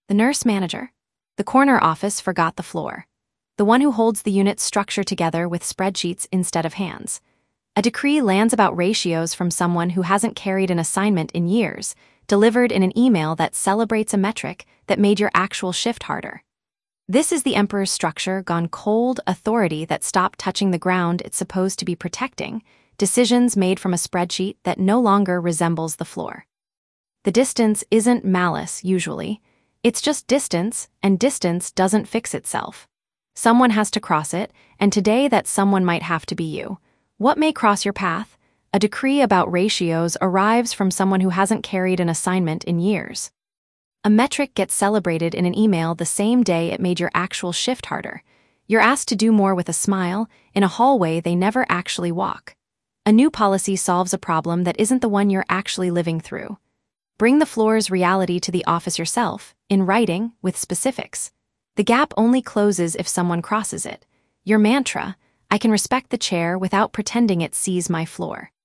The nurse manager. The corner office forgot the floor. The one who holds the unit's structure together with spreadsheets instead of hands. A decree lands about ratios from someone who hasn't carried an assignment in years, delivered in an email that celebrates a metric that made your actual shift harder. This is the emperor's structure gone cold, authority that stopped touching the ground it's supposed to be protecting, decisions made from a spreadsheet that no longer resembles the floor. The distance isn't malice, usually. It's just distance, and distance doesn't fix itself. Someone has to cross it, and today that someone might have to be you. What may cross your path? A decree about ratios arrives from someone who hasn't carried an assignment in years. A metric gets celebrated in an email the same day it made your actual shift harder. You're asked to do more with a smile, in a hallway they never actually walk. A new policy solves a problem that isn't the one you're actually living through. Bring the floor's reality to the office yourself, in writing, with specifics. The gap only closes if someone crosses it. Your mantra, I can respect the chair without pretending it sees my floor.